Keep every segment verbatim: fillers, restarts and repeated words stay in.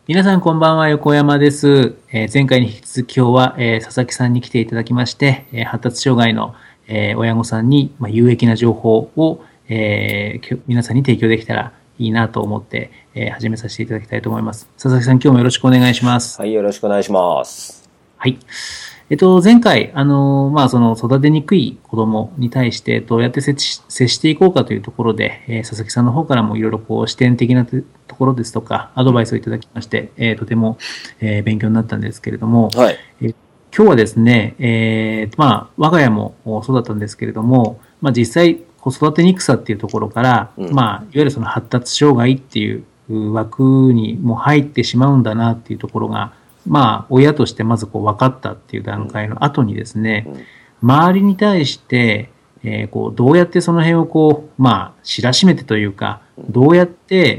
皆さんこんばんは、横山です。えー前回に引き続き今日は、えー佐々木さんに来ていただきまして、えー発達障害の、えー親御さんに、まあ、有益な情報を、えーきょ皆さんに提供できたらいいなと思って、えー始めさせていただきたいと思います。佐々木さん、今日もよろしくお願いします。 はい、よろしくお願いします。 はい。えっと、前回、あの、まあ、その、育てにくい子供に対してどうやって接し接していこうかというところで、えー佐々木さんの方からもいろいろこう、視点的なとところですとか、アドバイスをいただきまして、えーとても、えー勉強になったんですけれども、 はい。 えー今日はですね、えーまあ、我が家もそうだったんですけれども、まあ、実際、子育てにくさっていうところから、 うん。 まあ、いわゆるその発達障害っていう枠にもう入ってしまうんだなっていうところが、まあ、親としてまずこう分かったっていう段階の後にですね、 うん。 周りに対して、えーこう、どうやってその辺をこう、まあ、知らしめてというか、 うん。 どうやって、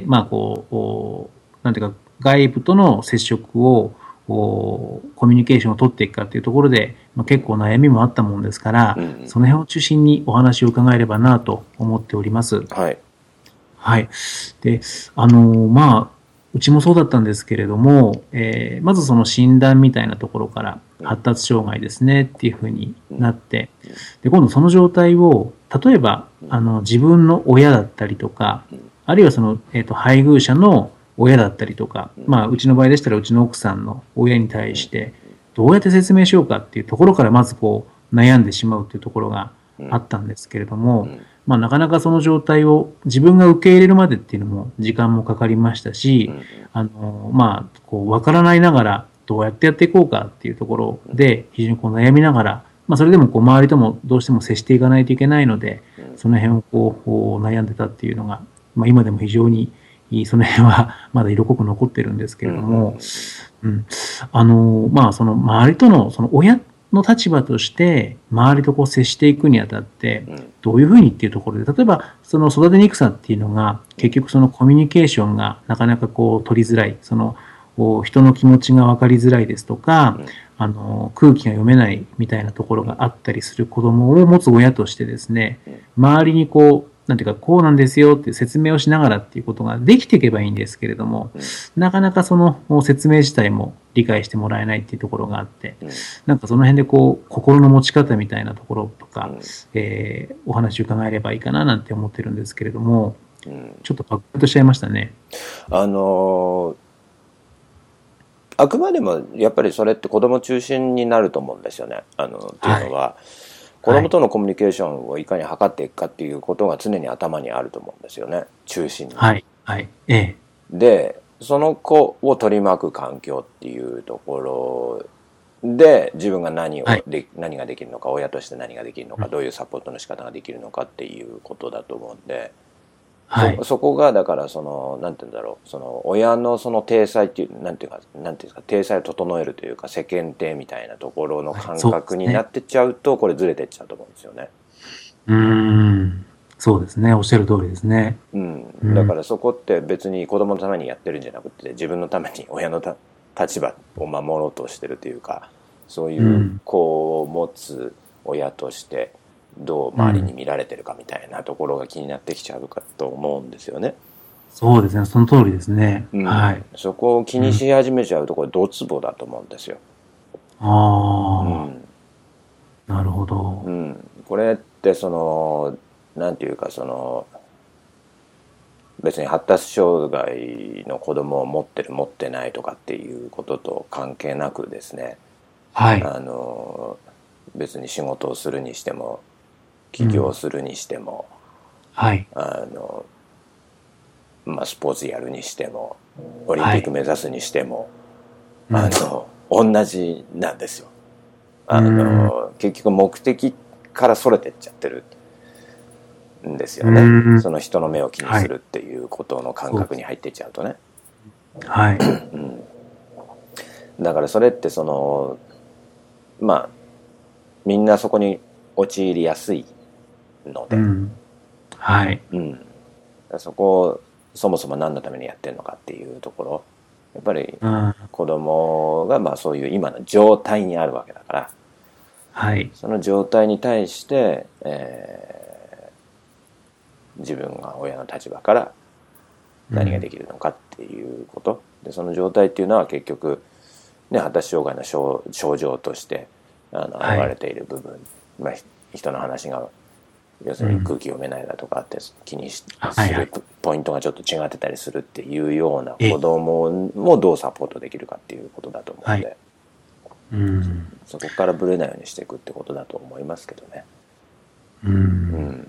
まあ、こう、こうなんていうか、外部との接触を、こうコミュニケーションを取っていくかっていうところで、まあ、結構悩みもあったもんですから、 うん。 その辺を中心にお話を伺えればなと思っております。 はい。 はい。で、あの、まあ、うちもそうだったんですけれども、えーまずその診断みたいなところからうん。 発達障害ですねっていうふうにうん。 なって、で、今度その状態を、例えば、 うん。 あの、自分の親だったりとか、 うん。 あるいはその、えっと、配偶者の親だったりとか、 うん。 まあ、うちの場合でしたらうちの奥さんの親に対うん。 して、どうやって説明しようかっていうところからまずこう、悩んでしまうっていうところがうん。 あったんですけれども、 うん。 まあ、なかなかその状態を自分が受け入れるまでっていうのも時間もかかりましたし、 うん。 あの、まあ、こう、わからないながらどうやってやっていこうかっていうところで非常にこう悩みながら、まあ、それでもこう周りともどうしても接していかないといけないので、 うん。 その辺をこうこう悩んでたっていうのが、まあ、今でも非常にその辺はまだ色濃く残ってるんですけうん。うれども、 ん。 うん、あの、まあ、その周りとの、その親の立場として、周りとこう接していくにあたって、 うん。 どういうふうにっていうところで、例えば、その育てにくさっていうのが、結局そのコミュニケーションがなかなかこう取りづらい、その、人の気持ちが分かりづらいですとか、 うん。 あの、空気が読めないみたいなところがあったりする子供を持つ親としてですね、 うん。 周りにこう、なんていうか、こうなんですよっていう説明をしながらっていうことができていけばいいんですけれども、 うん。 なかなかその説明自体も理解してもらえないっていうところがあって、 うん。 なんかその辺でこう、心の持ち方みたいなところとか、 うん。 えーお話を伺えればいいかななんて思ってるんですけれども、 うん。 ちょっとパックとしちゃいましたね。 あのーあくまでもやっぱりそれって子供中心になると思うんですよね。あのっていうはい。 のは、子はい。 供とのコミュニケーションをいかに図っていくかっていうことが常に頭にあると思うんですよね。中心に。 はい。はい。ええ。 で、その子を取り巻く環境っていうところで、自分が何はい。 をで、何ができるのか、親として何ができるのか、 うん。 どういうサポートの仕方ができるのかっていうことだと思うんで、そ、 はい。 そこが、だからその、なんて言うんだろう、その、親のその体裁っていう、なんていうか、なんていうんですか、体裁を整えるというか、世間体みたいなところのはい。 感そうですね。 覚になってっちゃうと、これずれてっちゃうと思うんですよね。 うーん。そうですね。おっしゃる通りですね。 うん。 うん。 だからそこって別に子供のためにやってるんじゃなくて、自分のために親のた立場を守ろうとしてるというか、そういううん。 子を持つ親としてどう周りにうん。 見られてるかみたいなところが気になってきちゃうかと思うんですよね。 そうですね。その通りですね。 うん。 はい。 そこを気うん。 にし始めちゃうとこれドツボだと思うんですよ。うあん。 あ、なるほど。 うん。これってその、なんていうかその、別に発達障害の子供を持ってる持ってないとかっていうことと関係なくですね、 はい。 あの別に仕事をするにしても起業をうん。 するにしても、 はい。 あの、まあ、スポーツやるにしてもオリンピックはい。 目指すにしても、 うん。 あの同じなんですよ。 うーあん。うの結局目的からそれてっちゃってるんですーよね。 ん。 その人の目を気にはい。 するっていうことの感そうです。 覚に入ってっちゃうとね。 はい。 だからそれってその、まあみんなそこに陥りやすいので、 うん。はい。 うん、そこをそもそも何のためにやってるのかっていうところ、やっぱりうん。 子供がまあそういう今の状態にあるわけだから、 はい。 その状態に対して、えー自分が親の立場から何ができるのかっていうこと、でその状態っていうのは結局、ね、発達障害の 症, 症状としてあの現れている部分、はい、まあ、人の話が要するに空気読めないだとかって気にするポイントがちょっと違ってたりするっていうような子供もどうサポートできるかっていうことだと思うので、はい、うん、そこからブレないようにしていくってことだと思いますけどね。 うん、うん、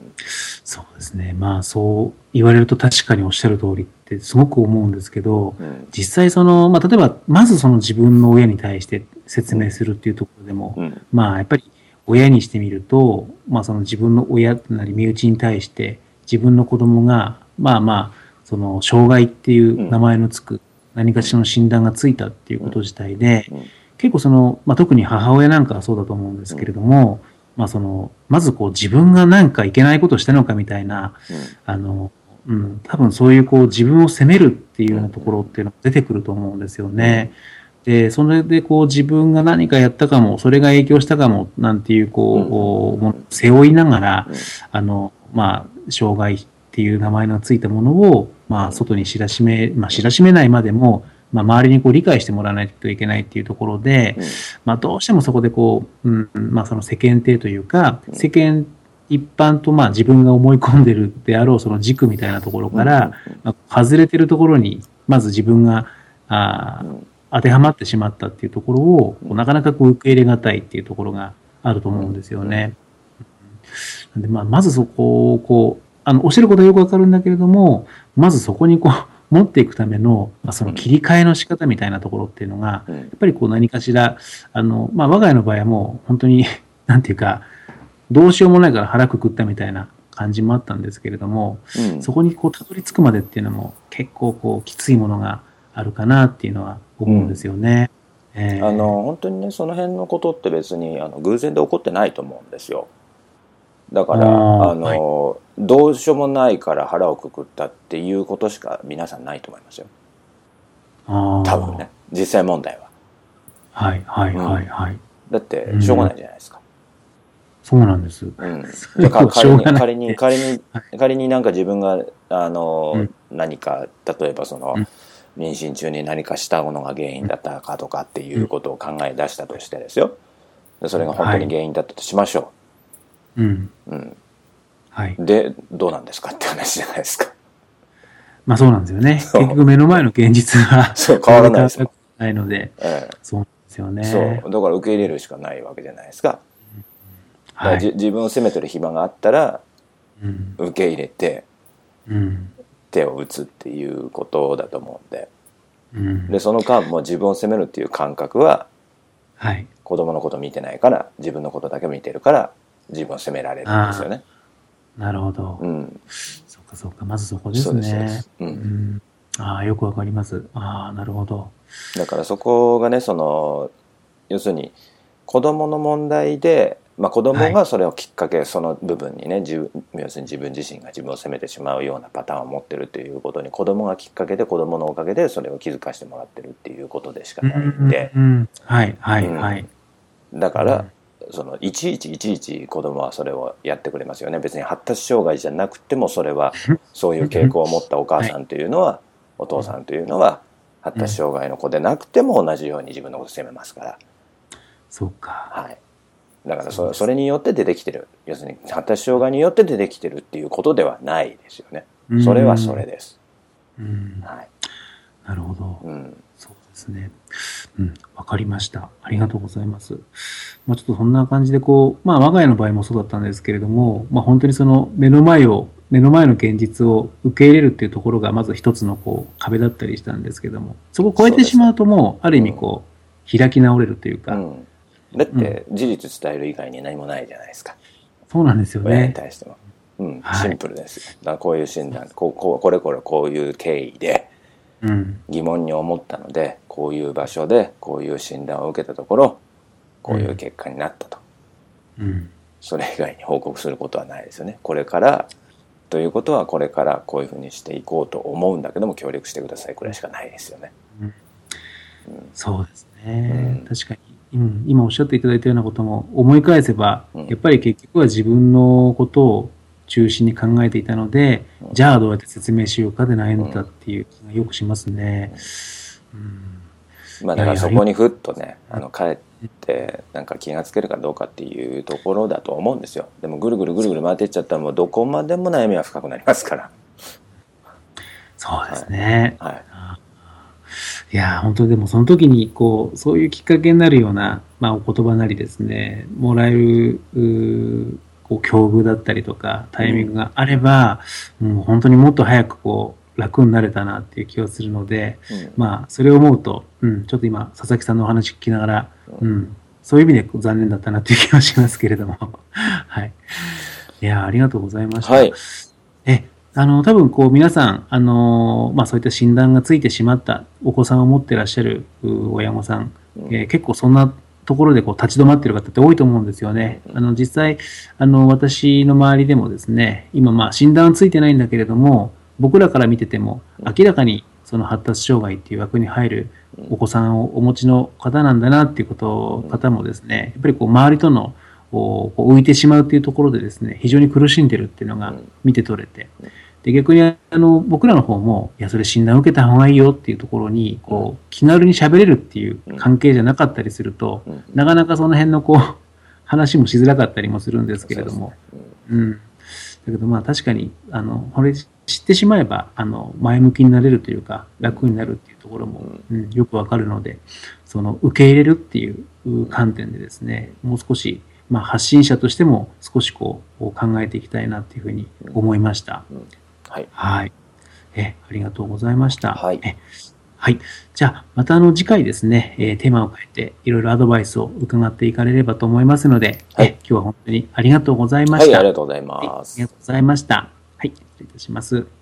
そうですね。まあそう言われると確かにおっしゃる通りってすごく思うんですけど、うん、実際その、まあ、例えばまずその自分の親に対して説明するっていうところでも、うん、まあやっぱり親にしてみると、まあその自分の親なり身内に対して自分の子供がまあまあその障害っていう名前のつく何かしらの診断がついたっていうこと自体で、結構その、まあ特に母親なんかはそうだと思うんですけれども、まあその、まずこう自分がなんかいけないことをしたのかみたいな、あの、うん、多分そういうこう自分を責めるっていうようなところっていうのが出てくると思うんですよね。で、それでこう自分が何かやったかも、それが影響したかも、なんていうこう、もう背負いながら、あの、まあ、障害っていう名前のついたものを、まあ、外に知らしめ、まあ、知らしめないまでも、まあ、周りにこう理解してもらわないといけないっていうところで、まあ、どうしてもそこでこう、うん、まあ、その世間体というか、世間一般とまあ自分が思い込んでるであろうその軸みたいなところから、まあ、外れてるところに、まず自分が、あ当てはまってしまったっていうところを、なかなかこう受け入れがたいっていうところがあると思うんですよね。うん、でまあ、まずそこをこう、あの、おっしゃることはよくわかるんだけれども、まずそこにこう、持っていくための、まあ、その切り替えの仕方みたいなところっていうのが、やっぱりこう何かしら、あの、まあ、我が家の場合はもう本当に、なんていうか、どうしようもないから腹くくったみたいな感じもあったんですけれども、うん、そこにこうたどり着くまでっていうのも結構こうきついものがあるかなっていうのは思うんですよね。 うんえー、あの本当にねその辺のことって別にあの偶然で起こってないと思うんですよ。だからああの、はい、どうしようもないから腹をくくったっていうことしか皆さんないと思いますよ。あ多分ね実際問題は。 はいはいはいはい。うん、 だってしょうがないじゃないですか。 そうなんです。うん、 じゃあ仮に仮に仮に仮になんか自分があの、うん、何か例えばその、うん、妊娠中に何かしたものが原因だったかとかっていうことを考え出したとしてですよ。それが本当に原因だったとしましょう。うん。うん。はい。でどうなんですかって話じゃないですか。 まあそうなんですよね。結局目の前の現実はそう変わらないですよ。 ないので、ええ、そうなんですよね。 そうだから受け入れるしかないわけじゃないですか。はい、自分を責めてる暇があったら、うん、受け入れて、うん、手を打つっていうことだと思うんで、うん、でその間も自分を責めるっていう感覚は、はい、子供のこと見てないから自分のことだけ見てるから自分を責められるんですよね。 なるほど、うん、そうかそうかまずそこですね。そうです、うんうん、ああよくわかります。ああなるほど。 だからそこがねその要するに子供の問題でまあ、子供がそれをきっかけ、はい、その部分にね自分要するに自分自身が自分を責めてしまうようなパターンを持ってるということに子供がきっかけで子供のおかげでそれを気づかせてもらってるっていうことでしかないんで、うんうん、 はいはいはい、 うん、だから、うん、そのいちいちいちいち子供はそれをやってくれますよね。別に発達障害じゃなくてもそれはそういう傾向を持ったお母さんというのは、はい、お父さんというのは発達障害の子でなくても同じように自分のことを責めますから。 そうか。 はい。だから そ, それによって出てきてる要するに発達障害によって出てきてるっていうことではないですよね。それはそれです。 うんはい、なるほど、うん、そうですね。うんわかりました。ありがとうございます。まあ、ちょっとそんな感じでこうまあ我が家の場合もそうだったんですけれども、まあ、本当にその目の前を目の前の現実を受け入れるっていうところがまず一つのこう壁だったりしたんですけども、そこを超えてしまうともうある意味こう、うん、開き直れるというか。うんだって事実伝える以外に何もないじゃないですか。 そうなんですよね。 親に対しても、うん、シンプルですよ。だからこういう診断、こうこうこれこれこういう経緯で疑問に思ったので、こういう場所でこういう診断を受けたところこういう結果になったと、うん、それ以外に報告することはないですよね。これからということはこれからこういうふうにしていこうと思うんだけども協力してくださいくらいしかないですよね。うんうん、そうですね、うん、確かに。うん、今おっしゃっていただいたようなことも思い返せば、うん、やっぱり結局は自分のことを中心に考えていたので、うん、じゃあどうやって説明しようかで悩んだっていう気がよくしますね。 うんうん、まあだからそこにふっとね、あの帰ってなんか気がつけるかどうかっていうところだと思うんですよ。でもぐるぐるぐるぐる回っていっちゃったらもうどこまでも悩みは深くなりますから。 そうですね。 はい。はい、 いや本当でもその時にこうそういうきっかけになるような、まあ、お言葉なりですねもらえるこう境遇だったりとかタイミングがあれば、うん、もう本当にもっと早くこう楽になれたなっていう気がするので、うん、まあそれを思うと、うん、ちょっと今佐々木さんのお話聞きながら、うん、そういう意味で残念だったなっていう気がしますけれどもはいいやありがとうございました。 はい、 えあの、多分こう皆さん、あの、まあそういった診断がついてしまったお子さんを持ってらっしゃる親御さん、うん、えー、結構そんなところでこう立ち止まっている方って多いと思うんですよね。あの、実際、あの、私の周りでもですね、今まあ診断はついてないんだけれども、僕らから見てても明らかにその発達障害っていう枠に入るお子さんをお持ちの方なんだなっていうこと方もですね、やっぱりこう周りとのこう浮いてしまうっていうところでですね、非常に苦しんでるっていうのが見て取れて、で逆にあの僕らの方もいやそれ診断を受けた方がいいよっていうところにこう気軽に喋れるっていう関係じゃなかったりすると、なかなかその辺のこう話もしづらかったりもするんですけれども、うん、だけどまあ確かにあのこれ知ってしまえばあの前向きになれるというか楽になるっていうところも、うん、よくわかるので、その受け入れるっていう観点でですね、もう少しまあ発信者としても少しこう考えていきたいなっていうふうに思いました。 はい。 はい。え、ありがとうございました。 はい。 えはい。じゃあ、またあの次回ですね、えー、テーマを変えていろいろアドバイスを伺っていかれればと思いますので、はい、え今日は本当にありがとうございました。 はい、ありがとうございます。はい、 ありがとうございました。はい、失礼いたします。